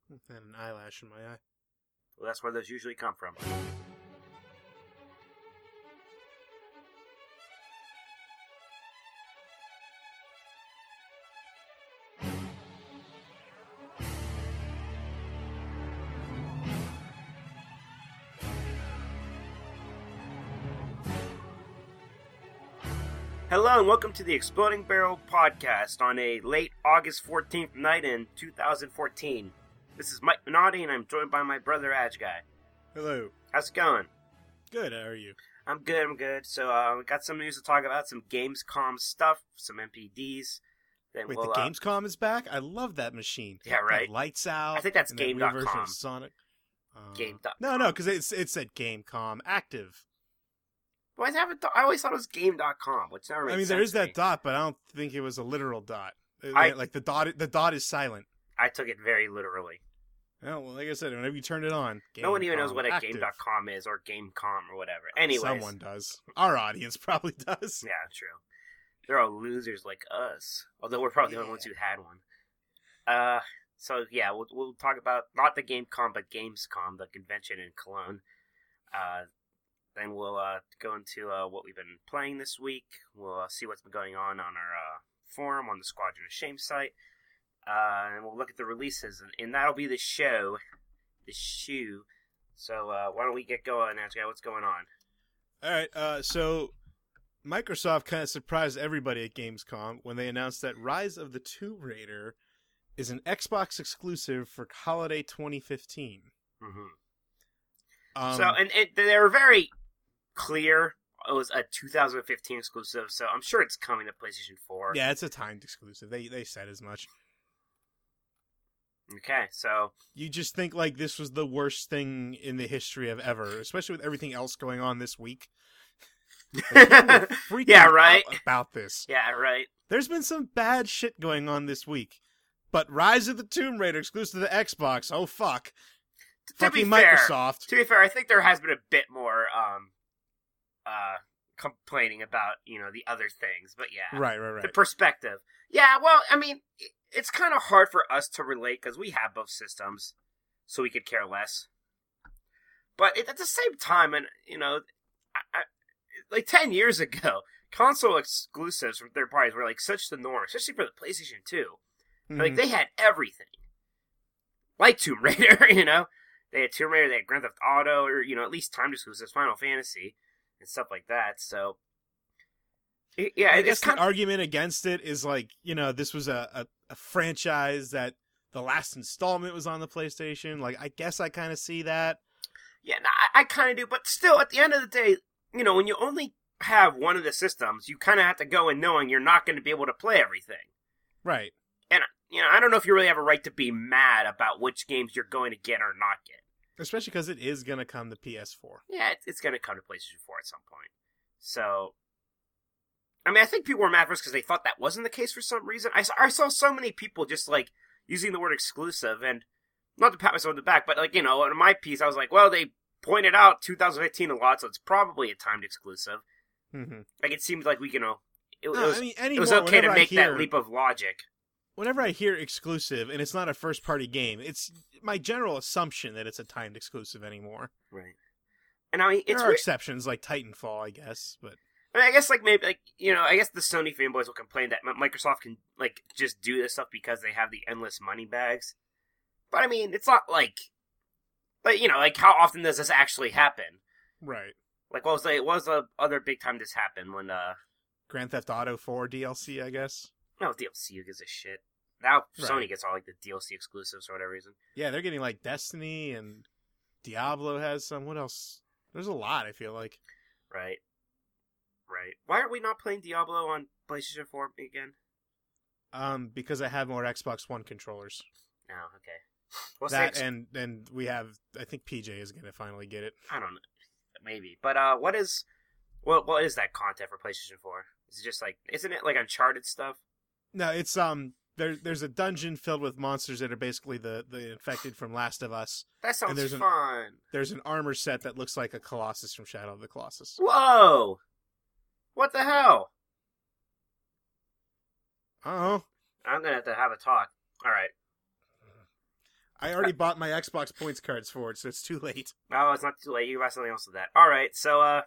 And an eyelash in my eye. Well, that's where those usually come from. Hello and welcome to the Exploding Barrel podcast on a late August 14th night in 2014. This is Mike Minotti and I'm joined by my brother Ajguy. Hello. How's it going? Good, how are you? I'm good. So we got some news to talk about, some Gamescom stuff, some MPDs. Then Wait, we'll, the Gamescom is back? I love that machine. Yeah, right. That lights out. I think that's and that new version Game.com. of Sonic. Game.com. No, because it said Gamecom Active. Well, I always thought it was Game.com, which never made I mean, sense there is to that me. dot, but I don't think it was a literal dot. I- Like the dot is silent. I took it very literally. Oh, well, like I said, whenever you turn it on, No one even knows Gamecom what a Active. Game.com is or Gamecom or whatever. Anyways. Someone does. Our audience probably does. Yeah, true. They're all losers like us. Although we're probably the only ones who had one. So yeah, we'll talk about not the Gamecom, but Gamescom, the convention in Cologne. Then we'll go into what we've been playing this week. We'll see what's been going on our forum on the Squadron of Shame site. And we'll look at the releases, and that'll be the show. So why don't we get going, Ajguy? What's going on? All right, so Microsoft kind of surprised everybody at Gamescom when they announced that Rise of the Tomb Raider is an Xbox exclusive for holiday 2015. Mm-hmm. And they were very clear it was a 2015 exclusive, so I'm sure it's coming to PlayStation 4. Yeah, it's a timed exclusive. They said as much. Okay, so you just think like this was the worst thing in the history of ever, especially with everything else going on this week. Like, freaking yeah, right. out about this. Yeah, right. There's been some bad shit going on this week, but Rise of the Tomb Raider exclusive to the Xbox. Oh fuck! Fucking Microsoft. To be fair, I think there has been a bit more complaining about the other things, but yeah, Right. The perspective. Yeah, well, I mean, it's kind of hard for us to relate because we have both systems, so we could care less. But at the same time, and like 10 years ago, console exclusives from third parties were like such the norm, especially for the PlayStation 2. Mm-hmm. Like they had everything, like Tomb Raider. They had Tomb Raider, they had Grand Theft Auto, or at least timed exclusives, Final Fantasy, and stuff like that. So. Yeah, I guess the argument against it is like, this was a franchise that the last installment was on the PlayStation. Like, I guess I kind of see that. Yeah, no, I kind of do, but still, at the end of the day, when you only have one of the systems, you kind of have to go in knowing you're not going to be able to play everything. Right. And, I don't know if you really have a right to be mad about which games you're going to get or not get. Especially because it is going to come to PS4. Yeah, it's going to come to PlayStation 4 at some point. So... I mean, I think people were mad first because they thought that wasn't the case for some reason. I saw so many people just, like, using the word exclusive, and not to pat myself on the back, but, like, in my piece, I was like, well, they pointed out 2015 a lot, so it's probably a timed exclusive. Mm-hmm. Like, it seems like we, it anymore, was okay to make that leap of logic. Whenever I hear exclusive, and it's not a first-party game, it's my general assumption that it's a timed exclusive anymore. Right. And I mean, there are exceptions, like Titanfall, I guess, but... I mean, I guess, like, maybe, like, I guess the Sony fanboys will complain that Microsoft can, like, just do this stuff because they have the endless money bags. But, I mean, it's not like, like, how often does this actually happen? Right. Like, what was the other big time this happened when, Grand Theft Auto 4 DLC, I guess? No, DLC, who gives a shit? Now, Right. Sony gets all, like, the DLC exclusives for whatever reason. Yeah, they're getting, like, Destiny, and Diablo has some. What else? There's a lot, I feel like. Right. Why aren't we not playing Diablo on PlayStation 4 again? Because I have more Xbox One controllers. Oh, okay. Well, that and we have. I think PJ is gonna finally get it. I don't know, maybe. But what is that content for PlayStation 4? Is it just like, isn't it like Uncharted stuff? No, it's There's a dungeon filled with monsters that are basically the infected from Last of Us. That sounds there's fun. There's an armor set that looks like a Colossus from Shadow of the Colossus. Whoa! What the hell? Oh. I'm gonna have to have a talk. All right. I already bought my Xbox points cards for it, so it's too late. Oh, it's not too late. You can buy something else with that. All right, so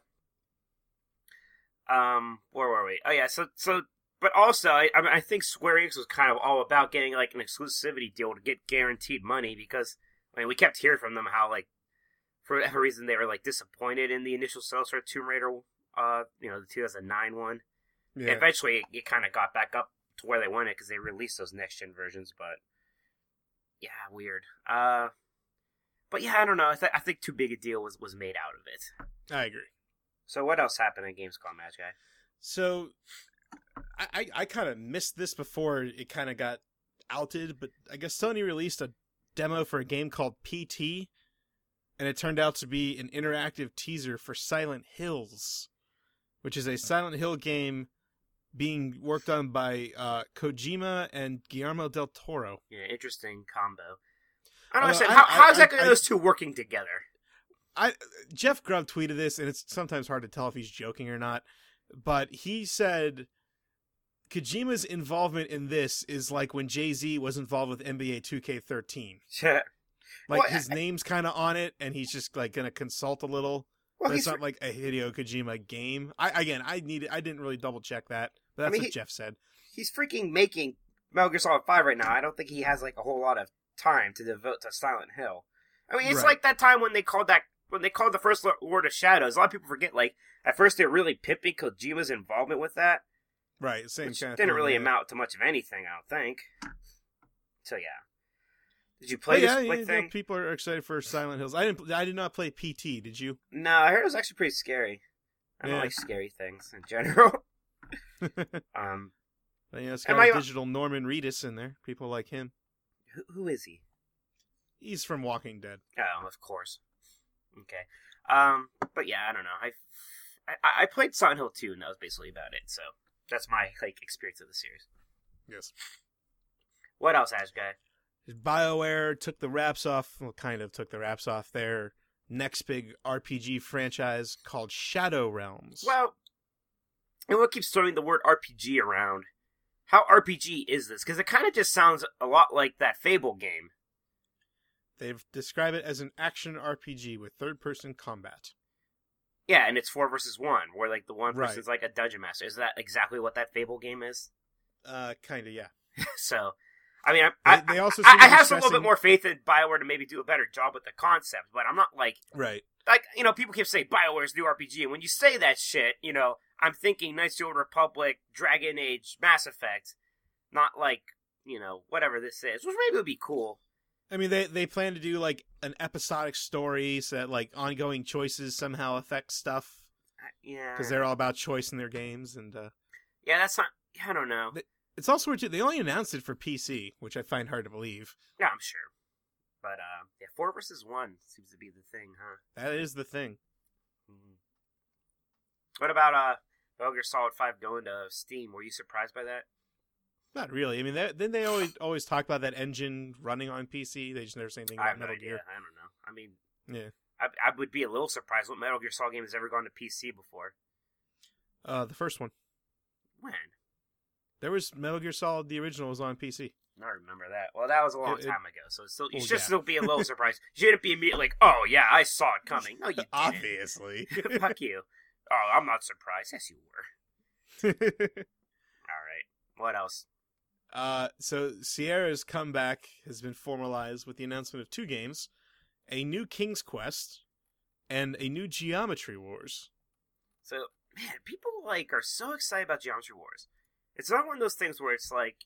where were we? Oh yeah, so but also I think Square Enix was kind of all about getting like an exclusivity deal to get guaranteed money because we kept hearing from them how like for whatever reason they were like disappointed in the initial sales for Tomb Raider, the 2009 one. Yeah. And eventually it kind of got back up to where they wanted because they released those next gen versions, but yeah, weird. But yeah, I don't know. I think too big a deal was made out of it. I agree. So what else happened at Gamescom, Match Guy? So I kind of missed this before it kind of got outed, but I guess Sony released a demo for a game called PT, and it turned out to be an interactive teaser for Silent Hills, which is a Silent Hill game being worked on by Kojima and Guillermo del Toro. Yeah, interesting combo. I don't understand. How exactly are those two working together? Jeff Grubb tweeted this, and it's sometimes hard to tell if he's joking or not, but he said Kojima's involvement in this is like when Jay-Z was involved with NBA 2K13. Like, his name's kind of on it, and he's just like going to consult a little. But it's not like a Hideo Kojima game. I didn't really double check that, but that's what Jeff said. He's freaking making Metal Gear Solid 5 right now. I don't think he has like a whole lot of time to devote to Silent Hill. I mean, it's like that time when they called the first Lord of Shadows. A lot of people forget, like, at first they were really pimping Kojima's involvement with that. Right, same kind of thing. Didn't really amount to much of anything, I don't think. So, yeah. Did you play this thing? Yeah, people are excited for Silent Hills. I did not play PT, did you? No, I heard it was actually pretty scary. I don't like scary things in general. It's got a digital Norman Reedus in there. People like him. Who is he? He's from Walking Dead. Oh, of course. Okay. But yeah, I don't know. I played Silent Hill 2, and that was basically about it. So that's my experience of the series. Yes. What else, Ash Guy? BioWare took the wraps off. Well, kind of took the wraps off their next big RPG franchise called Shadow Realms. Well, and what keeps throwing the word RPG around? How RPG is this? Because it kind of just sounds a lot like that Fable game. They've described it as an action RPG with third-person combat. Yeah, and it's 4 versus 1, where like the one person's like a dungeon master. Is that exactly what that Fable game is? Kind of, yeah. So, I mean, they also I have a little bit more faith in BioWare to maybe do a better job with the concept, but I'm not like... Right. Like, people keep saying BioWare's new RPG, and when you say that shit, I'm thinking Knights of the Old Republic, Dragon Age, Mass Effect, not like, whatever this is, which maybe would be cool. I mean, they plan to do, like, an episodic story so that, like, ongoing choices somehow affect stuff. Yeah. Because they're all about choice in their games, and, Yeah, that's not... I don't know. It's also weird, too. They only announced it for PC, which I find hard to believe. Yeah, I'm sure. But, 4 versus 1 seems to be the thing, huh? That is the thing. Mm-hmm. What about, Metal Gear Solid 5 going to Steam? Were you surprised by that? Not really. I mean, then they always talk about that engine running on PC. They just never say anything about Metal Gear. I don't know. I mean, yeah, I would be a little surprised what Metal Gear Solid game has ever gone to PC before. The first one. When? There was Metal Gear Solid. The original was on PC. I remember that. Well, that was a long time ago, so you should still be a little surprised. You shouldn't be immediately like, "Oh yeah, I saw it coming." No, you didn't. Obviously. Fuck you. Oh, I'm not surprised. Yes, you were. All right. What else? So Sierra's comeback has been formalized with the announcement of 2 games, a new King's Quest, and a new Geometry Wars. So, man, people are so excited about Geometry Wars. It's not one of those things where it's like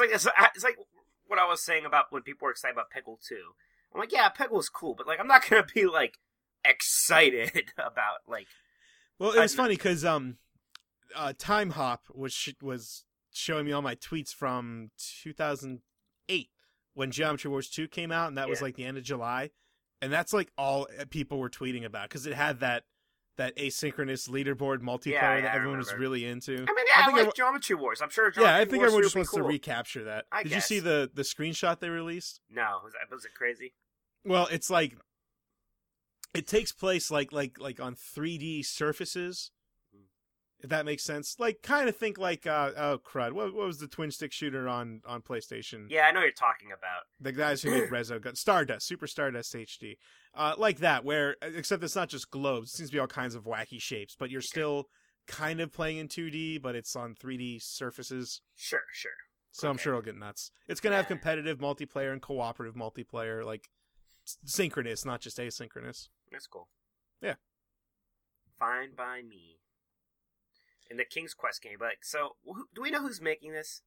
what I was saying about when people were excited about Peggle 2. I'm like, yeah, Peggle's cool, but I'm not gonna be excited about Well, it was funny because Time Hop was showing me all my tweets from 2008 when Geometry Wars 2 came out, and that was the end of July, and that's all people were tweeting about because it had that asynchronous leaderboard multiplayer that everyone was really into. I mean, I like Geometry Wars. I'm sure. I think everyone just wants to recapture that. Did you see the screenshot they released? No, was it crazy? Well, it's it takes place like on 3D surfaces. If that makes sense. Like, kind of think like, oh, crud. What was the twin stick shooter on PlayStation? Yeah, I know what you're talking about. The guys who made Resogun. Stardust. Super Stardust HD. Like that, where, except it's not just globes. It seems to be all kinds of wacky shapes, but you're still kind of playing in 2D, but it's on 3D surfaces. Sure. So I'm sure it'll get nuts. It's going to have competitive multiplayer and cooperative multiplayer, like synchronous, not just asynchronous. That's cool. Yeah. Fine by me. In the King's Quest game, but so do we know who's making this?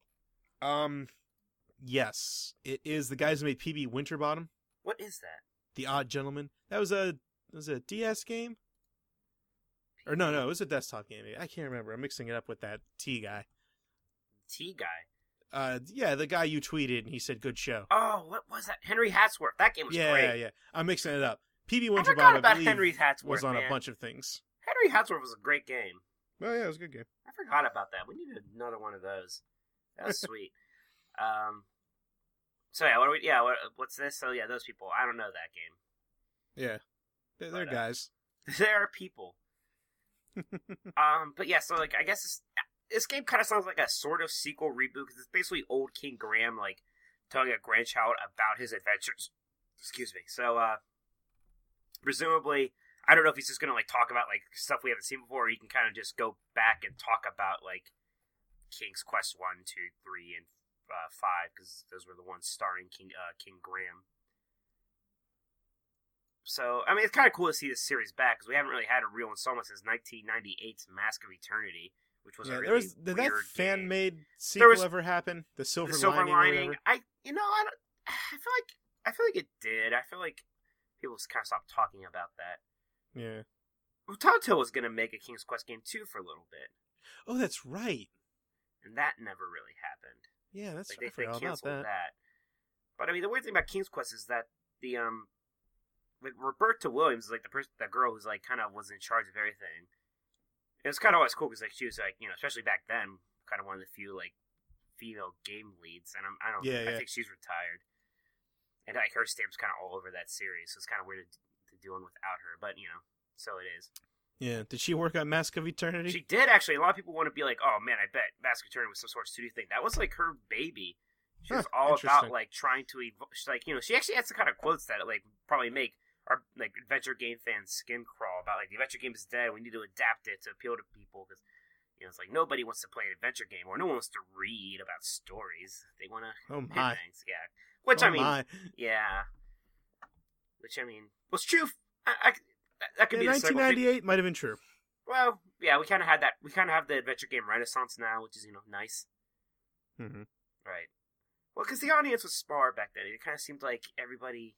Yes, it is the guys who made PB Winterbottom. What is that? The Odd Gentleman. That was a DS game? Or no, it was a desktop game. I can't remember. I'm mixing it up with that T guy. T guy? Yeah, the guy you tweeted and he said good show. Oh, what was that? Henry Hatsworth. That game was great. Yeah. I'm mixing it up. PB Winterbottom, I forgot about Henry Hatsworth, was on a bunch of things. Henry Hatsworth was a great game. Oh yeah, it was a good game. I forgot about that. We need another one of those. That was sweet. So yeah, what's this? So yeah, those people. I don't know that game. Yeah, they're guys. They are people. But yeah, so like I guess this game kind of sounds like a sort of sequel reboot because it's basically old King Graham like telling a grandchild about his adventures. Excuse me. So presumably, I don't know if he's just gonna like talk about like stuff we haven't seen before, or he can kind of just go back and talk about like King's Quest 1, 2, 3, and 5 because those were the ones starring King Graham. So, I mean, it's kind of cool to see this series back because we haven't really had a real installment since 1998's Mask of Eternity, which was a really weird did that fan made sequel ever happen? The Silver Lining. I feel like it did. I feel like people just kind of stopped talking about that. Yeah. Well, Telltale was going to make a King's Quest game 2 for a little bit. Oh, that's right. And that never really happened. Yeah, that's like, right. They canceled that. But I mean, the weird thing about King's Quest is that the like Roberta Williams is like the girl who's like kind of was in charge of everything. It was kind of always cool because like she was like, you know, especially back then, kind of one of the few like female game leads. And I think she's retired. And like her stamp's kind of all over that series, so it's kind of weird to do one without her. But you know, so it is. Yeah. Did she work on Mask of Eternity? She did, actually. A lot of people want to be like, oh, man, I bet Mask of Eternity was some sort of studio thing. That was, like, her baby. She was all about, like, trying to evolve. Like, you know, she actually has the kind of quotes that, like, probably make our, like, adventure game fans skin crawl about, like, the adventure game is dead. We need to adapt it to appeal to people because, you know, it's like nobody wants to play an adventure game or no one wants to read about stories. They want to hit things. Yeah. Which, yeah. Which, I mean, was true. That could be 1998 might have been true. Well, yeah, we kind of had that. We kind of have the adventure game renaissance now, which is, you know, nice. Mm-hmm. Right. Well, because the audience was smaller back then. It kind of seemed like everybody...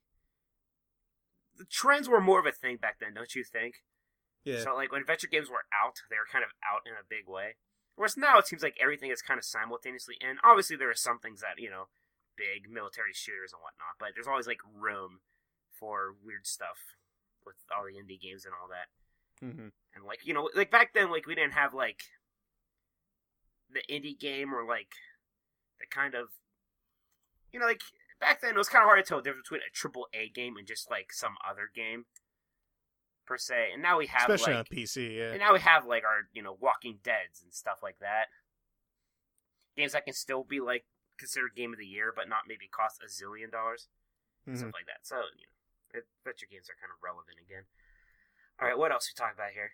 The trends were more of a thing back then, don't you think? Yeah. So, like, when adventure games were out, they were kind of out in a big way. Whereas now it seems like everything is kind of simultaneously in. Obviously, there are some things that, you know, big military shooters and whatnot, but there's always, like, room for weird stuff with all the indie games and all that. Mm-hmm. And, like, you know, like, back then, like, we didn't have, like, the indie game or, like, the kind of, you know, like, back then it was kind of hard to tell the difference between a AAA game and just, like, some other game, per se. And now we have, especially like, on PC, yeah. And now we have, like, our, you know, Walking Deads and stuff like that. Games that can still be, like, considered Game of the Year, but not maybe cost $1 zillion. Mm-hmm. Stuff like that. So, you know. Adventure games are kind of relevant again. Alright, what else we talk about here?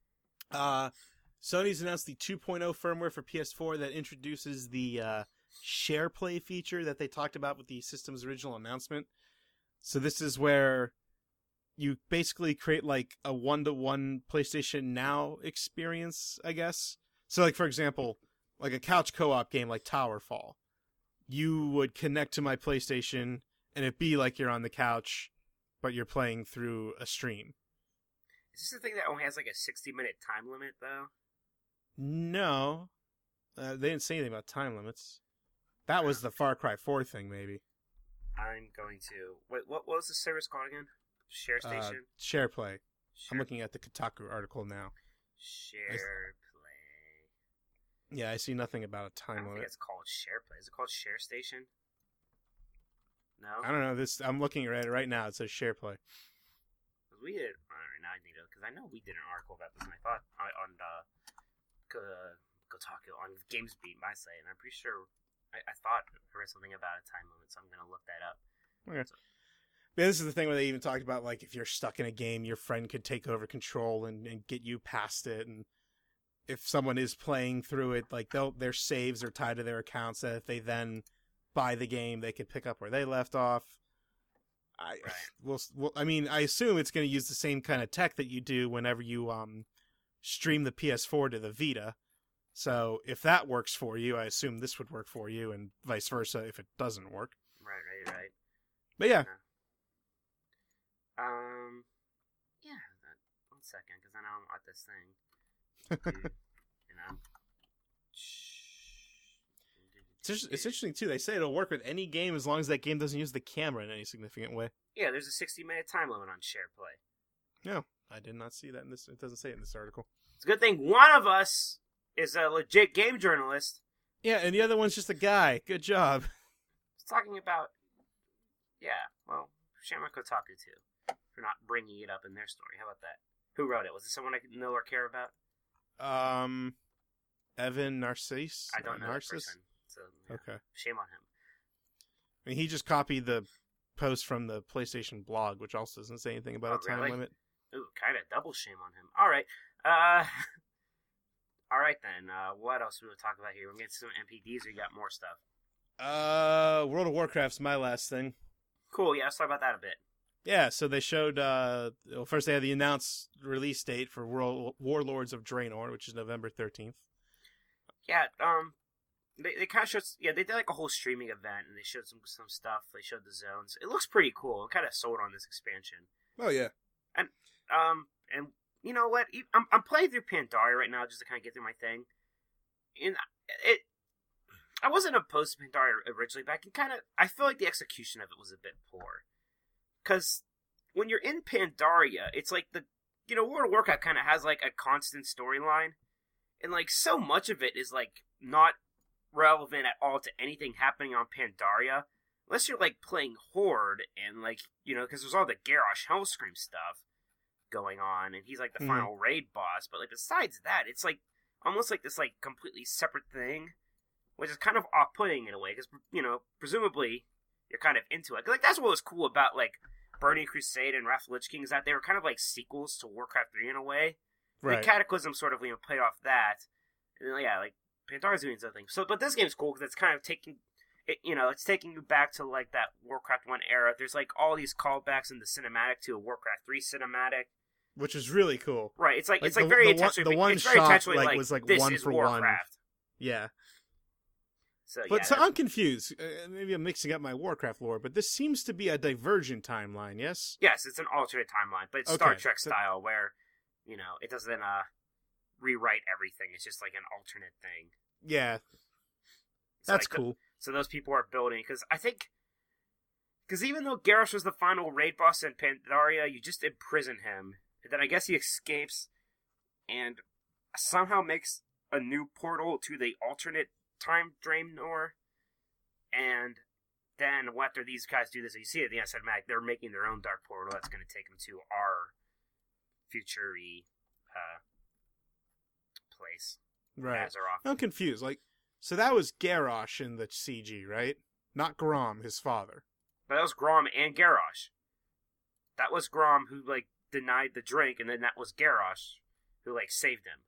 Sony's announced the 2.0 firmware for PS4 that introduces the share play feature that they talked about with the system's original announcement. So this is where you basically create like a one-to-one PlayStation Now experience, I guess. So like, for example, like a couch co-op game like Towerfall. You would connect to my PlayStation and it'd be like you're on the couch, but you're playing through a stream. Is this the thing that only has like a 60-minute time limit, though? No. They didn't say anything about time limits. That was the Far Cry 4 thing, maybe. I'm going to... Wait, what was the service called again? ShareStation? SharePlay. I'm looking at the Kotaku article now. SharePlay. Yeah, I see nothing about a time limit. I think it's called SharePlay. Is it called ShareStation? No? I don't know. I'm looking at it right now. It says SharePlay. We did... Alright, now I need to... Because I know we did an article about this, and I thought on Kotaku on GamesBeat, my site, and I'm pretty sure I thought I read something about a time limit, so I'm gonna look that up. Okay. Yeah, this is the thing where they even talked about, like, if you're stuck in a game, your friend could take over control and get you past it. And if someone is playing through it, like, their saves are tied to their accounts, that if they then buy the game, they can pick up where they left off. I mean, I assume it's going to use the same kind of tech that you do whenever you stream the PS4 to the Vita. So if that works for you, I assume this would work for you, and vice versa if it doesn't work. Right. But yeah. Yeah. 1 second, because I know I'm at this thing. It's interesting too. They say it'll work with any game as long as that game doesn't use the camera in any significant way. Yeah, there's a 60-minute time limit on share play. No, I did not see that in this. It doesn't say it in this article. It's a good thing one of us is a legit game journalist. Yeah, and the other one's just a guy. Good job. It's talking about. Yeah, well, shame on Kotaku too for not bringing it up in their story. How about that? Who wrote it? Was it someone I know or care about? Evan Narcisse. I don't know that person. So, yeah, okay. Shame on him. I mean, he just copied the post from the PlayStation blog, which also doesn't say anything about a time limit. Ooh, kind of double shame on him. All right. All right then. What else we will talk about here? We're getting some MPDs. Or you got more stuff? World of Warcraft's my last thing. Cool. Yeah, let's talk about that a bit. Yeah, so they showed. First, they had the announced release date for Warlords of Draenor, which is November 13th. Yeah. They kind of showed. Yeah, they did like a whole streaming event, and they showed some stuff. They showed the zones. It looks pretty cool. I'm kind of sold on this expansion. Oh yeah. And you know what? I'm playing through Pandaria right now just to kind of get through my thing. And I wasn't opposed to Pandaria originally, but I feel like the execution of it was a bit poor. Because when you're in Pandaria, it's like World of Warcraft kind of has like a constant storyline, and like so much of it is like not relevant at all to anything happening on Pandaria, unless you're like playing Horde and like because there's all the Garrosh Hellscream stuff going on, and he's like the final raid boss. But like besides that, it's like almost like this like completely separate thing, which is kind of off-putting in a way because presumably you're kind of into it. Like that's what was cool about like Burning Crusade and Wrath of the Lich King is that they were kind of like sequels to Warcraft 3 in a way. Right. Like Cataclysm sort of played off that, and then, like Pandaria's doing its own thing. So, but this game's cool because it's kind of taking it, it's taking you back to like that Warcraft 1 era. There's like all these callbacks in the cinematic to a Warcraft 3 cinematic, which is really cool. Right? It's like very intentionally. The one it's very shot intentionally like was like this one is for Warcraft. one. Yeah. So, so I'm confused. Maybe I'm mixing up my Warcraft lore, but this seems to be a divergent timeline. Yes. Yes, it's an alternate timeline, but it's Star Trek style where it doesn't rewrite everything. It's just like an alternate thing. Yeah. That's cool. So those people are building, because even though Garrosh was the final raid boss in Pandaria, you just imprison him, and then I guess he escapes and somehow makes a new portal to the alternate time Draenor, and then after these guys do this, you see at the end cinematic, they're making their own dark portal that's going to take them to our future-y place. Right. Azeroth. I'm confused. So that was Garrosh in the CG, right? Not Grom, his father. But that was Grom and Garrosh. That was Grom who, denied the drink, and then that was Garrosh who, saved him.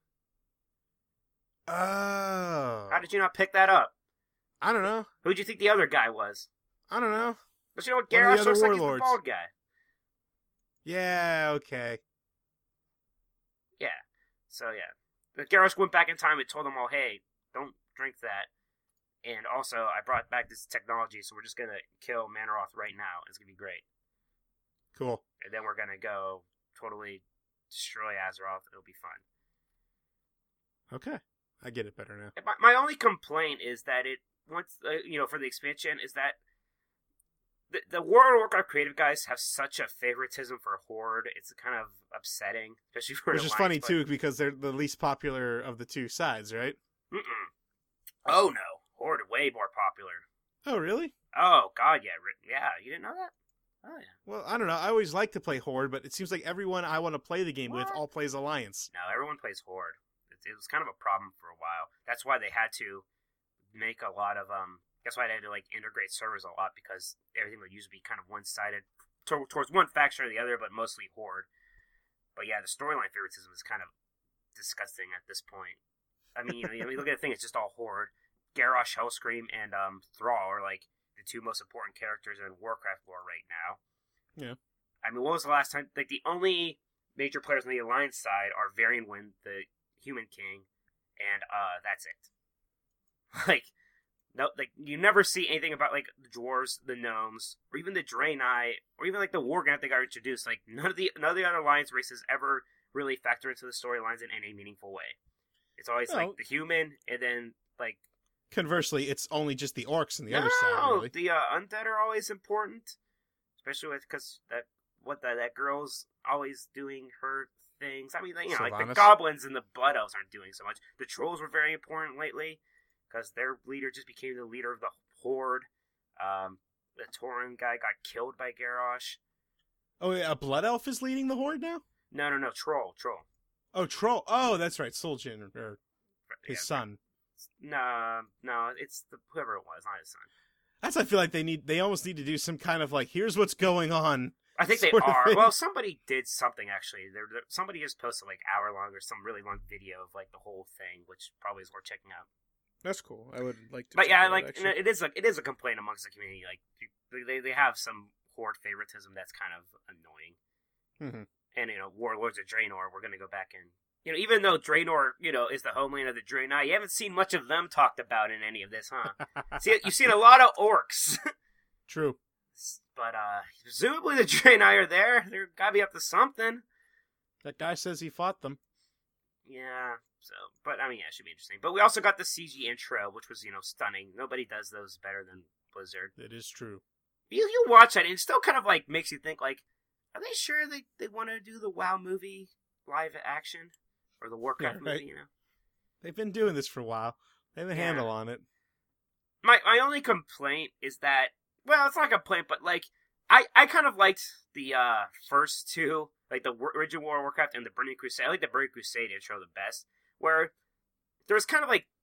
Oh. How did you not pick that up? I don't know. Who'd you think the other guy was? I don't know. But you know what? Garrosh looks like he's the bald guy. Yeah, okay. Yeah. So, yeah. But Garrosh went back in time and told them all, hey, don't drink that. And also, I brought back this technology, so we're just going to kill Mannoroth right now. It's going to be great. Cool. And then we're going to go totally destroy Azeroth. It'll be fun. Okay. I get it better now. My only complaint is that for the expansion, is that the World of Warcraft creative guys have such a favoritism for Horde. It's kind of upsetting, especially for Which is funny, too, because they're the least popular of the two sides, right? Mm-mm. Oh, no. Horde way more popular. Oh, really? Oh, God, yeah. Yeah, you didn't know that? Oh, yeah. Well, I don't know. I always like to play Horde, but it seems like everyone I want to play the game with all plays Alliance. No, everyone plays Horde. it was kind of a problem for a while. That's why they had to make a lot of that's why they had to like integrate servers a lot, because everything would usually be kind of one-sided towards one faction or the other, but mostly Horde. But yeah, the storyline favoritism is kind of disgusting at this point. I mean, you look at the thing; it's just all Horde. Garrosh, Hellscream, and Thrall are like the two most important characters in Warcraft lore right now. Yeah. I mean, what was the last time? Like, the only major players on the Alliance side are Varian Wind, the Human King, and that's it. Like, no, like you never see anything about like the dwarves, the gnomes, or even the Draenei, or even like the Worgen that they got introduced. Like, none of the other Alliance races ever really factor into the storylines in any meaningful way. It's always like the human, and then like. Conversely, it's only just the orcs on the other side. Really. The undead are always important, especially because that girl's always doing her things. I mean, you know, like the goblins and the blood elves aren't doing so much. The trolls were very important lately because their leader just became the leader of the horde. The Tauren guy got killed by Garrosh. Oh, yeah, a blood elf is leading the horde now? No, troll. Oh, troll. Oh, that's right, Sol'Jin, or his son. No, it's whoever it was, not his son. That's, I feel like they almost need to do some kind of like, here's what's going on. I think they are. Well, somebody did something actually. Somebody just posted like hour-long or some really long video of like the whole thing, which probably is worth checking out. That's cool. I would like to. But yeah, like it is a complaint amongst the community. Like they have some horde favoritism that's kind of annoying. Mm-hmm. And Warlords of Draenor, we're gonna go back and even though Draenor is the homeland of the Draenei, you haven't seen much of them talked about in any of this, huh? See, you've seen a lot of orcs. True. But presumably the Draenei are there. They're gotta be up to something. That guy says he fought them. Yeah. So, but I mean, yeah, it should be interesting. But we also got the CG intro, which was stunning. Nobody does those better than Blizzard. It is true. You watch that, and it still kind of like makes you think like, are they sure they want to do the WoW movie live action or the Warcraft movie? They've been doing this for a while. They have a handle on it. My only complaint is that, well, it's not a complaint, but like I kind of liked the first two, like the original World of Warcraft and the Burning Crusade. I like the Burning Crusade intro the best, where there was kind of like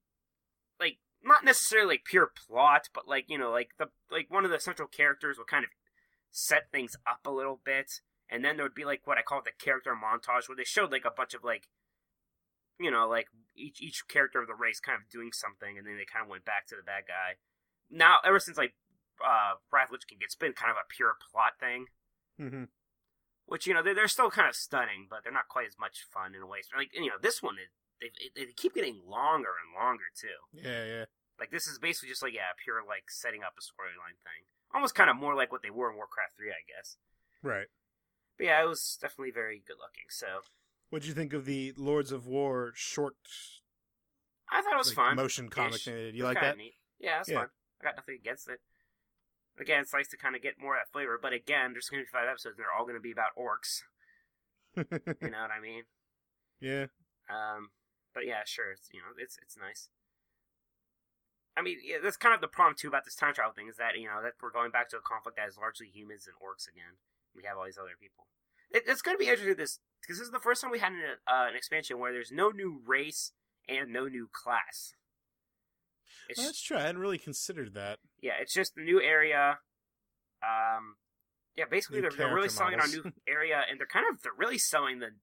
not necessarily like pure plot, but like like one of the central characters would kind of set things up a little bit, and then there would be like what I call the character montage, where they showed like a bunch of like like each character of the race kind of doing something, and then they kind of went back to the bad guy. Now, ever since like Wrath Lich King, it's been kind of a pure plot thing. Mm-hmm. Which they're still kind of stunning, but they're not quite as much fun in a way. Like this one, they keep getting longer and longer too. Yeah. Like this is basically just like pure like setting up a storyline thing. Almost kind of more like what they were in Warcraft 3, I guess. Right. But yeah, it was definitely very good looking. So, what'd you think of the Lords of War short? I thought it was fun. Motion comic. Did you like that? Neat. Yeah, it's fun. I got nothing against it. Again, it's nice to kind of get more of that flavor. But again, there's going to be 5 episodes, and they're all going to be about orcs. You know what I mean? Yeah. But yeah, sure. It's it's nice. I mean, yeah, that's kind of the problem too about this time travel thing, is that that we're going back to a conflict that is largely humans and orcs again. We have all these other people. It's going to be interesting because this is the first time we had an expansion where there's no new race and no new class. Well, that's true. I hadn't really considered that. Yeah, it's just the new area. Yeah, basically they're really selling our new area, and they're really selling the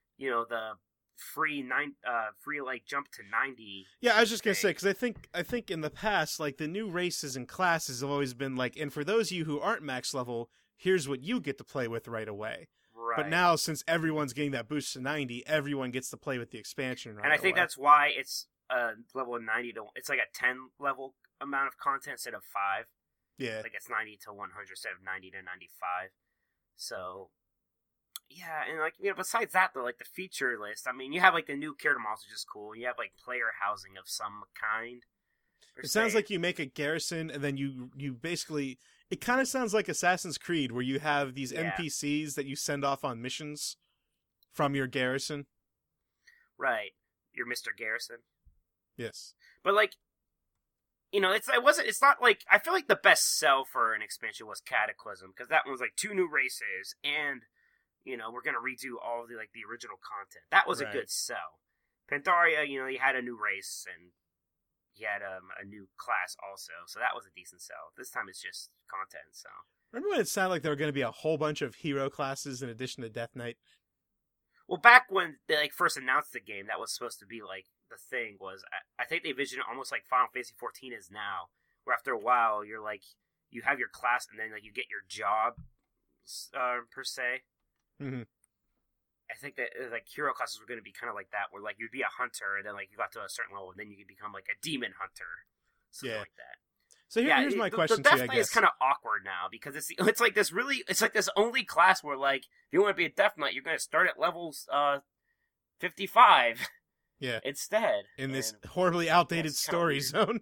free like jump to 90. Yeah, I was just gonna say, because I think in the past, like the new races and classes have always been like, and for those of you who aren't max level, here's what you get to play with right away. Right. But now, since everyone's getting that boost to 90, everyone gets to play with the expansion right away. And I think that's why it's level 90 to, it's like a 10 level amount of content instead of 5. Yeah. Like it's 90 to 100 instead of 90 to 95. So, yeah, and like, besides that though, like the feature list, I mean, you have like the new character models, which is cool. You have like player housing of some kind. It sounds like you make a garrison, and then you basically, it kind of sounds like Assassin's Creed, where you have these NPCs that you send off on missions from your garrison. Right. Your Mr. Garrison. Yes. But like, it's not like, I feel like the best sell for an expansion was Cataclysm, because that one was like 2 new races, and, we're going to redo all of the original content. That was a good sell. Pandaria, you had a new race, and you had a new class also, so that was a decent sell. This time it's just content, so. Remember when it sounded like there were going to be a whole bunch of hero classes in addition to Death Knight? Well, back when they first announced the game, that was supposed to be the thing was. I think they envisioned it almost like Final Fantasy 14 is now, where after a while you're you have your class and then you get your job, per se. Mm-hmm. I think that hero classes were going to be kind of like that, where you'd be a hunter and then you got to a certain level and then you could become a demon hunter, something like that. So here's my question to you, I Death Knight guess. is kind of awkward now because it's this only class where if you want to be a Death Knight, you're going to start at levels 55. Yeah. Instead, in this horribly outdated story zone.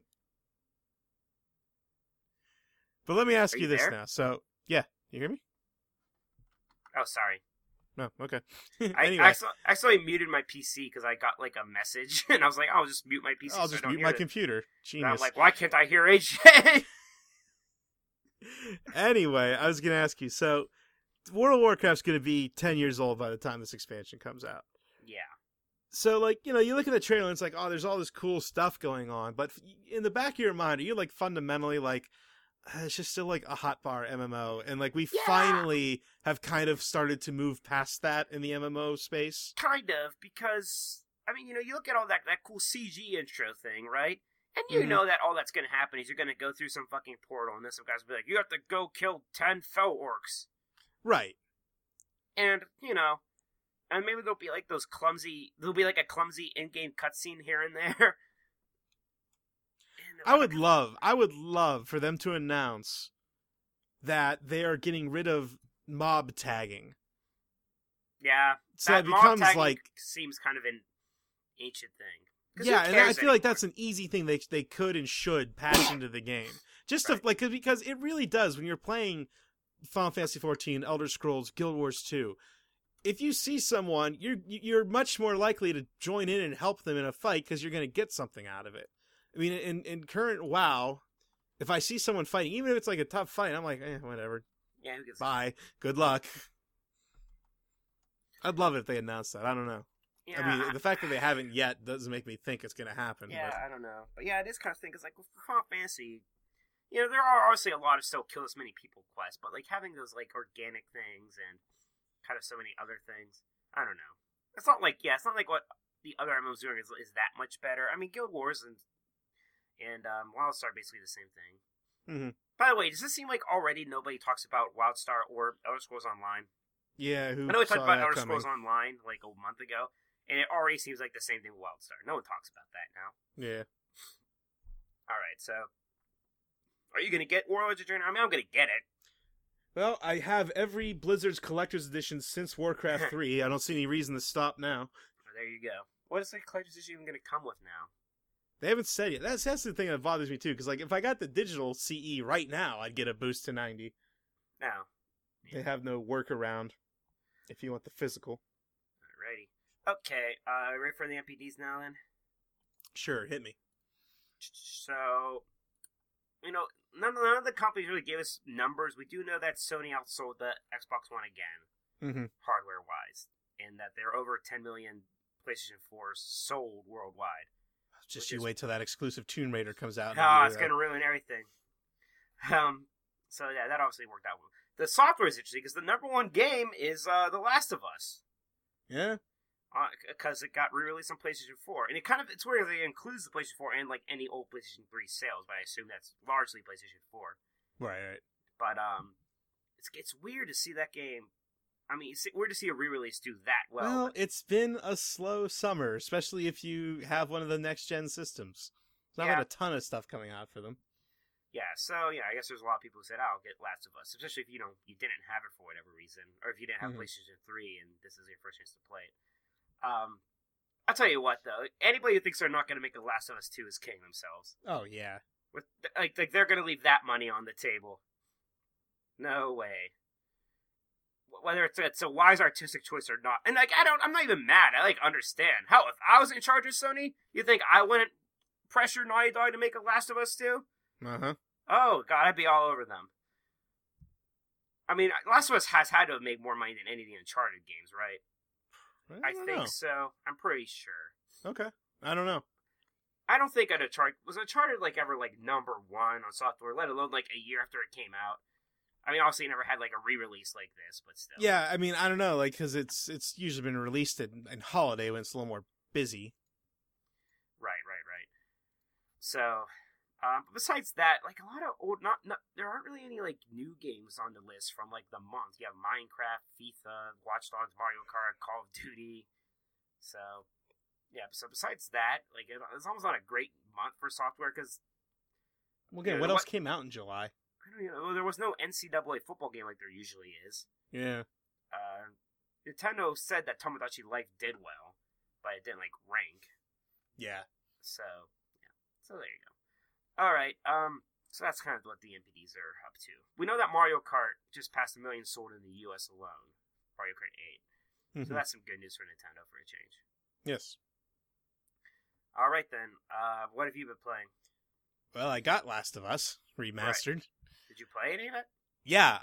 But let me ask you this now. So, yeah, you hear me? Oh, sorry. No, okay. Anyway. I accidentally muted my PC because I got a message, and I was like, I'll just mute my PC. I'll just mute my computer. Genius. And I'm like, why can't I hear AJ? Anyway, I was going to ask you, so World of Warcraft's going to be 10 years old by the time this expansion comes out. Yeah. So, you look at the trailer and it's like, oh, there's all this cool stuff going on, but in the back of your mind, are you, fundamentally, it's just still, a hotbar MMO, and, we finally have kind of started to move past that in the MMO space? Kind of, because, you look at all that cool CG intro thing, right? And you know that all that's going to happen is you're going to go through some fucking portal, and then some guys will be like, you have to go kill 10 fell orcs. Right. And, and maybe there'll be a clumsy in-game cutscene here and there. I would love for them to announce that they are getting rid of mob tagging. Yeah. So it becomes seems kind of an ancient thing. Yeah, and I feel like that's an easy thing they could and should patch into the game. Just because it really does when you're playing Final Fantasy XIV, Elder Scrolls, Guild Wars 2. If you see someone, you're much more likely to join in and help them in a fight because you're going to get something out of it. In current WoW, if I see someone fighting, even if it's a tough fight, I'm like, whatever. Yeah, who gives Bye. Good luck. I'd love it if they announced that. I don't know. Yeah. The fact that they haven't yet doesn't make me think it's going to happen. Yeah, but... I don't know. But yeah, it is kind of thing, because for Final Fantasy, there are obviously a lot of still kill as many people quests, but having those organic things and kind of so mmany other things, I don't know. It's not like what the other MMOs doing is that much better. Guild Wars and WildStar are basically the same thing. Mm-hmm. By the way, does this seem like already nobody talks about WildStar or Elder Scrolls Online? Yeah, I know we talked about Elder Scrolls Online a month ago, and it already seems like the same thing with WildStar. No one talks about that now. Yeah. Alright, so are you going to get Warlords of Draenor? I'm going to get it. Well, I have every Blizzard's Collector's Edition since Warcraft 3. I don't see any reason to stop now. Oh, there you go. What is the Collector's Edition even going to come with now? They haven't said yet. That's the thing that bothers me, too, because, if I got the digital CE right now, I'd get a boost to 90. No. They have no workaround if you want the physical. Alrighty. Okay, ready for the MPDs now, then? Sure, hit me. So, none of the companies really gave us numbers. We do know that Sony outsold the Xbox One again, hardware-wise, and that there are over 10 million PlayStation 4s sold worldwide. Just you wait till that exclusive Tomb Raider comes out. It's going to ruin everything. So, yeah, that obviously worked out well. The software is interesting, because the number one game is The Last of Us. Yeah? Because it got re-released on PlayStation 4. And it's weird that it includes the PlayStation 4 and, any old PlayStation 3 sales, but I assume that's largely PlayStation 4. Right. But, it's weird to see that game. It's weird to see a re-release do that well. Well, it's been a slow summer, especially if you have one of the next-gen systems. There's not been a ton of stuff coming out for them. Yeah, so, I guess there's a lot of people who said, I'll get Last of Us, especially if, you didn't have it for whatever reason, or if you didn't have PlayStation 3 and this is your first chance to play it. I'll tell you what, though, anybody who thinks they're not going to make a Last of Us 2 is kidding themselves. Oh, yeah. They're going to leave that money on the table. No way. Whether it's a wise artistic choice or not. And, I'm not even mad. I, understand. Hell, if I was in charge of Sony, you think I wouldn't pressure Naughty Dog to make a Last of Us 2? Uh-huh. Oh, God, I'd be all over them. Last of Us has had to have made more money than any of the Uncharted games, right? I think so. I'm pretty sure. Okay. I don't know. I don't think was Uncharted like ever like number one on software, let alone like a year after it came out. I mean, obviously, it never had like a re-release like this, but still. Yeah, I mean, I don't know, like, because it's usually been released in holiday when it's a little more busy. Right. So, besides that, like a lot of old, not there aren't really any like new games on the list from like the month. You have Minecraft, FIFA, Watch Dogs, Mario Kart, Call of Duty. So, yeah. So besides that, like it's almost not a great month for software because. Well, again, what else came out in July? I don't know. There was no NCAA football game like there usually is. Yeah. Nintendo said that Tomodachi Life did well, but it didn't like rank. Yeah. So yeah. So there you go. All right. So that's kind of what the NPDs are up to. We know that Mario Kart just passed 1 million sold in the U.S. alone. Mario Kart 8. So that's some good news for Nintendo for a change. Yes. All right then. What have you been playing? Well, I got Last of Us remastered. Right. Did you play any of it? Yeah.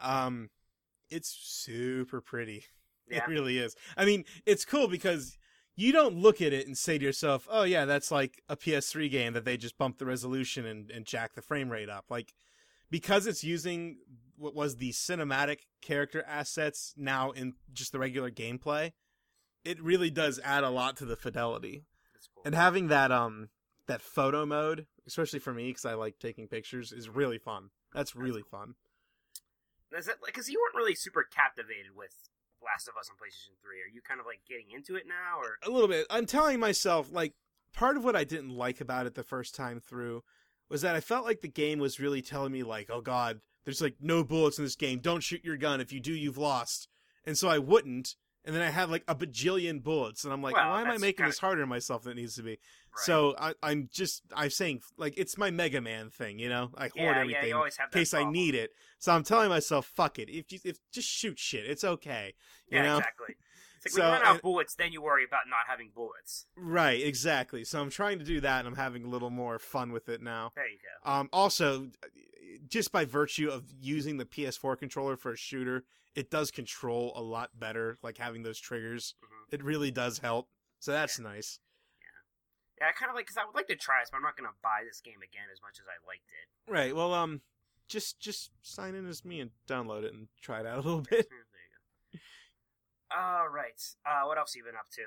It's super pretty. Yeah. It really is. I mean, it's cool because you don't look at it and say to yourself, "Oh yeah, that's like a PS3 game that they just bumped the resolution and jacked the frame rate up." Like, because it's using what was the cinematic character assets now in just the regular gameplay, it really does add a lot to the fidelity. That's cool. And having that photo mode, especially for me because I like taking pictures, is really fun. That's really fun. Is it like because you weren't really super captivated with Last of Us on PlayStation 3? Are you kind of like getting into it now, or a little bit? I'm telling myself, like, part of what I didn't like about it the first time through was that I felt like the game was really telling me, like, oh god, there's like no bullets in this game. Don't shoot your gun. If you do, you've lost. And so I wouldn't. And then I had like a bajillion bullets, and I'm like, why am I making this harder on myself than it needs to be? Right. So I'm saying, like, it's my Mega Man thing, you know? I hoard everything you always have in case I need it. So I'm telling myself, fuck it. If just shoot shit, it's okay. You know? Exactly. It's like when you run out of bullets, then you worry about not having bullets. Right, exactly. So I'm trying to do that, and I'm having a little more fun with it now. There you go. Also, just by virtue of using the PS4 controller for a shooter, it does control a lot better, like having those triggers. Mm-hmm. It really does help. So that's nice. Yeah, I kind of like, because I would like to try this, but I'm not going to buy this game again as much as I liked it. Right, well, just sign in as me and download it and try it out a little bit. There you go. All right. What else have you been up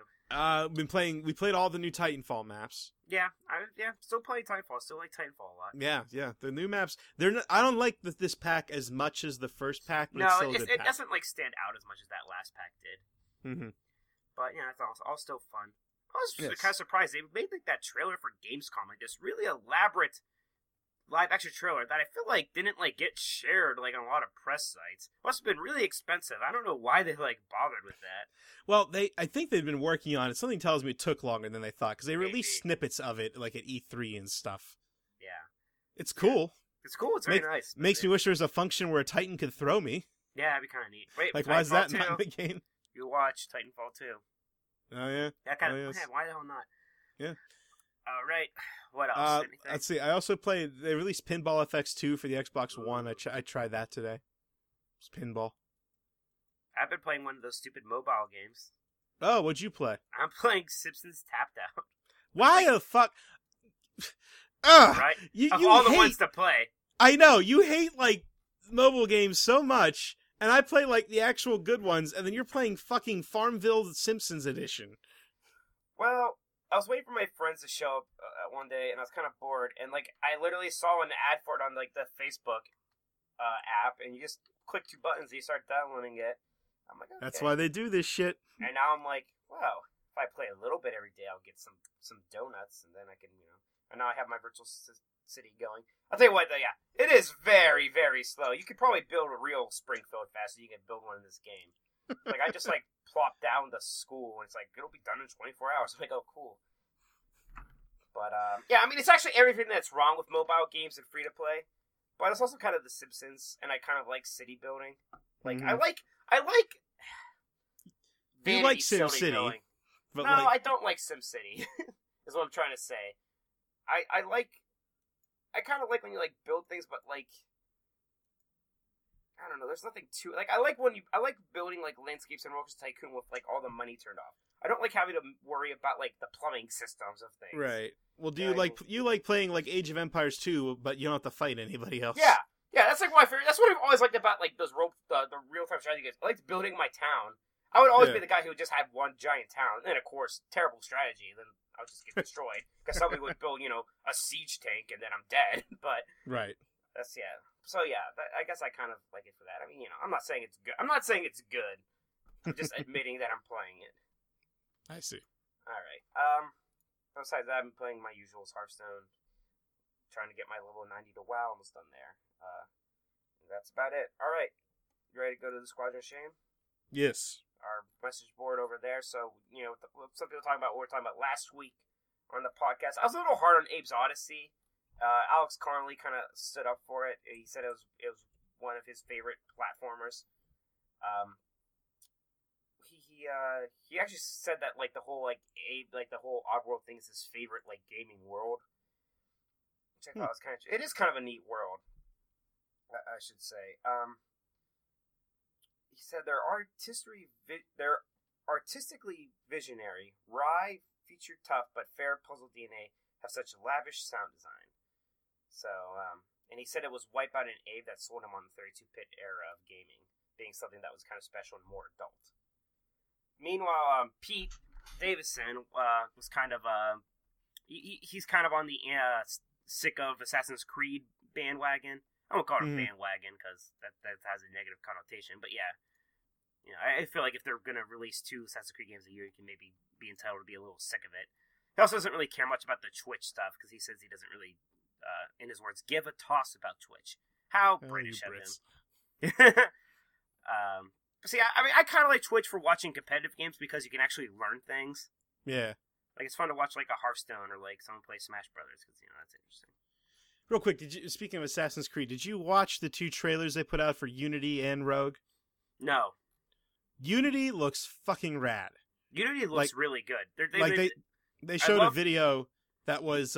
to? We played all the new Titanfall maps. Yeah, still playing Titanfall. Still like Titanfall a lot. Yeah. The new maps. I don't like this pack as much as the first pack. But it doesn't like stand out as much as that last pack did. Mm-hmm. But yeah, it's all still fun. I was kind of surprised they made like that trailer for Gamescom, like this really elaborate live action trailer that I feel like didn't like get shared like on a lot of press sites. Must have been really expensive. I don't know why they like bothered with that. Well, I think they've been working on it. Something tells me it took longer than they thought because they released snippets of it like at E3 and stuff. Yeah, it's cool. It's cool. It's very nice. Makes me wish there was a function where a Titan could throw me. Yeah, that'd be kind of neat. Wait, like, why is that not in the game? You watch Titanfall 2. Oh yeah. That kind of. Man, why the hell not? Yeah. All right. What else? Let's see. I also played. They released Pinball FX 2 for the Xbox One. I tried that today. It's pinball. I've been playing one of those stupid mobile games. Oh, what'd you play? I'm playing Simpsons Tapped Out. Why the fuck? Ugh. Right? You all hate... the ones to play. I know you hate like mobile games so much, and I play like the actual good ones, and then you're playing fucking Farmville Simpsons edition. Well, I was waiting for my friends to show up one day, and I was kind of bored, and like I literally saw an ad for it on like the Facebook app, and you just click 2 buttons, and you start downloading it. I'm like, okay. That's why they do this shit. And now I'm like, wow, if I play a little bit every day, I'll get some donuts, and then I can, And now I have my virtual city going. I'll tell you what, though, yeah, it is very, very slow. You could probably build a real Springfield faster than you can build one in this game. Like, I just, like, plop down to school, and it's like, it'll be done in 24 hours. I'm like, oh, cool. But, yeah, I mean, it's actually everything that's wrong with mobile games and free-to-play. But it's also kind of The Simpsons, and I kind of like city building. Like, I like you like SimCity. No, I don't like SimCity, is what I'm trying to say. I kind of like when you, like, build things, but, like, I don't know, there's nothing to, like, I like building, like, landscapes in Roller Coaster Tycoon with, like, all the money turned off. I don't like having to worry about like the plumbing systems of things. Right. Well, do Yeah, you like you like playing like Age of Empires 2, but you don't have to fight anybody else? Yeah, that's like my favorite. That's what I've always liked about like those the real time strategy games. I liked building my town. I would always be the guy who would just have one giant town, and then of course terrible strategy. Then I would just get destroyed because somebody would build a siege tank, and then I'm dead. But right. That's So I guess I kind of like it for that. I mean, I'm not saying it's good. I'm not saying it's good. I'm just admitting that I'm playing it. I see. All right. Besides that, I've been playing my usual Hearthstone, trying to get my level 90 to WoW. Almost done there. That's about it. All right. You ready to go to the Squadron of Shame? Yes. Our message board over there. So some people talking about what we were talking about last week on the podcast. I was a little hard on Abe's Odyssey. Alex Carnley kind of stood up for it. He said it was one of his favorite platformers. He actually said that like the whole Abe the whole Oddworld thing is his favorite like gaming world, which I thought was it is kind of a neat world, I should say. He said they're artistically visionary, wry, feature tough, but fair puzzle DNA have such lavish sound design. So, and he said it was Wipeout and Abe that sold him on the 32-bit era of gaming, being something that was kind of special and more adult. Meanwhile, Pete Davison was kind of he's kind of on the sick of Assassin's Creed bandwagon. I won't call it a bandwagon because that has a negative connotation, but yeah. I feel like if they're going to release 2 Assassin's Creed games a year, you can maybe be entitled to be a little sick of it. He also doesn't really care much about the Twitch stuff because he says he doesn't really, in his words, give a toss about Twitch. How British of him. See, I kind of like Twitch for watching competitive games because you can actually learn things. Yeah. Like, it's fun to watch, like, a Hearthstone or, like, someone play Smash Brothers because, that's interesting. Real quick, speaking of Assassin's Creed, did you watch the 2 trailers they put out for Unity and Rogue? No. Unity looks fucking rad. Unity looks really good. They showed a video that was,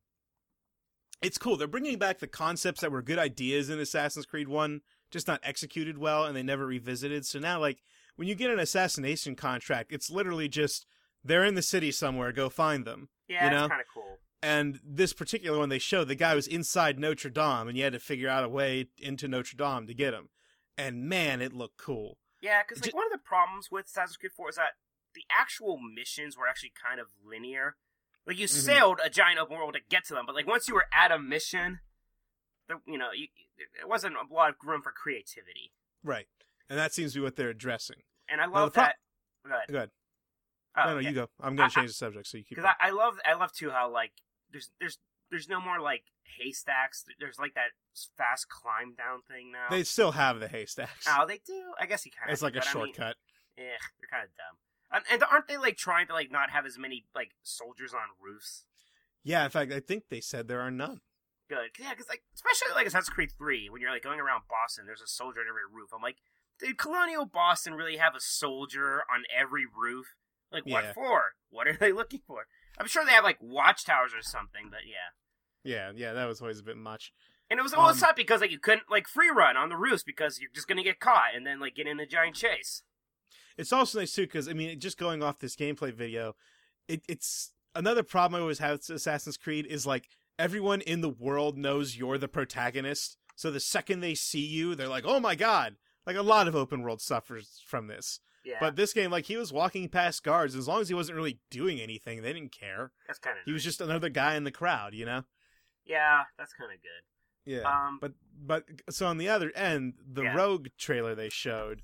it's cool. They're bringing back the concepts that were good ideas in Assassin's Creed 1, just not executed well, and they never revisited. So now, like, when you get an assassination contract, it's literally just, they're in the city somewhere, go find them. Yeah, that's kind of cool. And this particular one they showed, the guy was inside Notre Dame, and you had to figure out a way into Notre Dame to get him. And man, it looked cool. Yeah, because one of the problems with Assassin's Creed 4 is that the actual missions were actually kind of linear. Like, you sailed a giant open world to get to them, but, like, once you were at a mission, there wasn't a lot of room for creativity. Right. And that seems to be what they're addressing. And I love that. Go ahead. Oh, no, you go. I'm going to change the subject, so you keep. Because I love too how like there's no more like haystacks. There's like that fast climb down thing now. They still have the haystacks. Oh, they do. I guess you kind of. It's like a shortcut. They're kind of dumb. And aren't they like trying to like not have as many like soldiers on roofs? Yeah, in fact, I think they said there are none. Good. Yeah, because like especially like Assassin's Creed 3, when you're like going around Boston, there's a soldier on every roof. I'm like, did Colonial Boston really have a soldier on every roof? Like, what for? What are they looking for? I'm sure they have, like, watchtowers or something, but yeah. Yeah, that was always a bit much. And it was always tough because, like, you couldn't, like, free run on the roofs because you're just going to get caught and then, like, get in a giant chase. It's also nice, too, because, I mean, just going off this gameplay video, it's another problem I always have with Assassin's Creed is, like, everyone in the world knows you're the protagonist. So the second they see you, they're like, oh my god. Like, a lot of open world suffers from this. Yeah. But this game, like, he was walking past guards. As long as he wasn't really doing anything, they didn't care. That's kind of He was just another guy in the crowd, you know? Yeah, that's kind of good. Yeah. But so on the other end, the Rogue trailer they showed,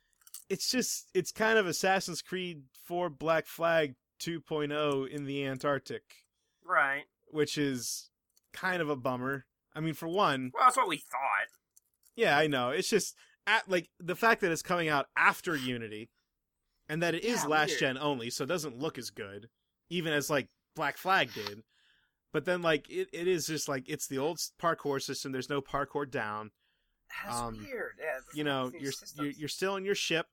it's kind of Assassin's Creed 4 Black Flag 2.0 in the Antarctic. Right. Which is kind of a bummer. I mean, for one... Well, that's what we thought. Yeah, I know. It's just... like the fact that it's coming out after Unity and that it is last gen only, so it doesn't look as good, even as like Black Flag did. But then like it is just like it's the old parkour system. There's no parkour down. That's weird. Yeah, you're still in your ship.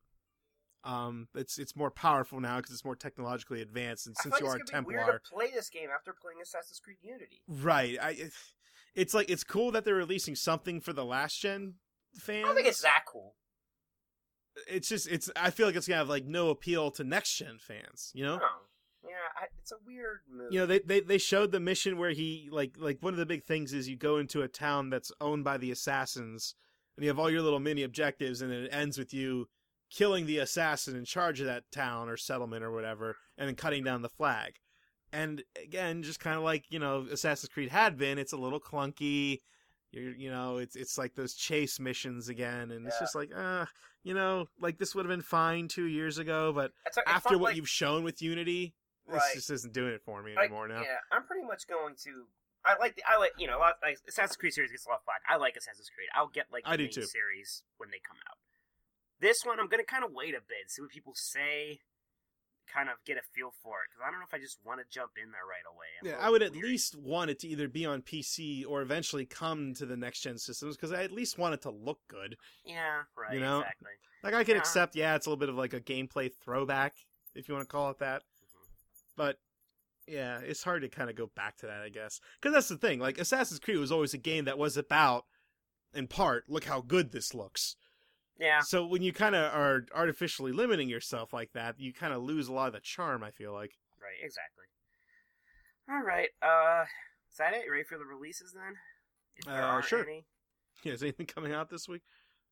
It's more powerful now because it's more technologically advanced, and since you are a Templar, weird to play this game after playing Assassin's Creed Unity. Right. It's cool that they're releasing something for the last gen fans. I don't think it's that cool. I feel like it's gonna have like no appeal to next gen fans, you know? Oh. Yeah, it's a weird move. You know, they showed the mission where he like one of the big things is you go into a town that's owned by the assassins, and you have all your little mini objectives, and then it ends with you killing the assassin in charge of that town or settlement or whatever, and then cutting down the flag. And again, just kind of like, you know, Assassin's Creed had been, it's a little clunky. You know, it's like those chase missions again, and it's just like, you know, like this would have been fine 2 years ago, but after what you've shown with Unity, this just isn't doing it for me anymore now. Yeah, I'm pretty much going to. I like you know, like Assassin's Creed series gets a lot of flack. I like Assassin's Creed. I'll get like the main series when they come out. This one, I'm gonna kind of wait a bit, see what people say, kind of get a feel for it, because I don't know if I just want to jump in there right away. I would at least want it to either be on PC or eventually come to the next gen systems, because I at least want it to look good. Yeah, right. You know? Exactly. Like I can accept, it's a little bit of like a gameplay throwback, if you want to call it that. But, yeah, it's hard to kind of go back to that, I guess. Because that's the thing. Like, Assassin's Creed was always a game that was about, in part, look how good this looks. Yeah. So when you kind of are artificially limiting yourself like that, you kind of lose a lot of the charm, I feel like. Right, exactly. All right. Is that it? You ready for the releases, then? If there are sure. any? Yeah, is anything coming out this week?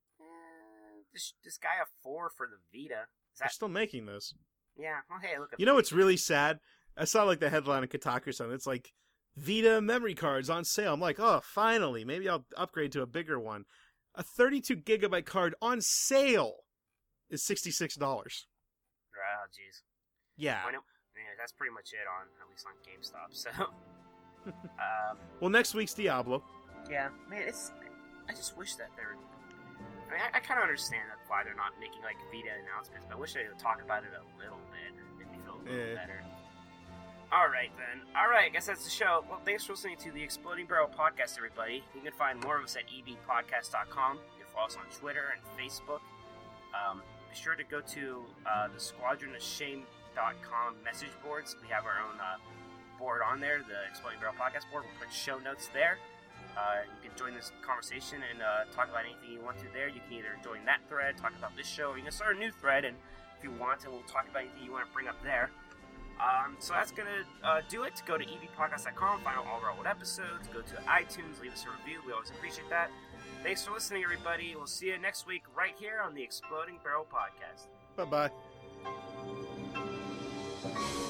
This Gaia 4 for the Vita. They're still making those. Yeah, well, hey, look at You know what's really sad? I saw, like, the headline on Kotaku or something. It's like, Vita memory cards on sale. I'm like, oh, finally. Maybe I'll upgrade to a bigger one. A 32-gigabyte card on sale is $66. Oh, jeez. Yeah. Well, that's pretty much it at least on GameStop, so... well, next week's Diablo. Yeah, man, I just wish that they're... I mean, I kind of understand why they're not making, like, Vita announcements, but I wish they would talk about it a little bit. Make me feel a little better. Alright, then. Alright, I guess that's the show. Well, thanks for listening to the Exploding Barrel Podcast, everybody. You can find more of us at ebpodcast.com. You can follow us on Twitter and Facebook. Be sure to go to the squadronofshame.com message boards. We have our own board on there, the Exploding Barrel Podcast board. We'll put show notes there. You can join this conversation and talk about anything you want to there. You can either join that thread, talk about this show, or you can start a new thread, and if you want, and we'll talk about anything you want to bring up there. So that's going to do it. Go to ebpodcast.com, find out all of our old episodes, go to iTunes, leave us a review. We always appreciate that. Thanks for listening, everybody. We'll see you next week right here on the Exploding Barrel Podcast. Bye-bye.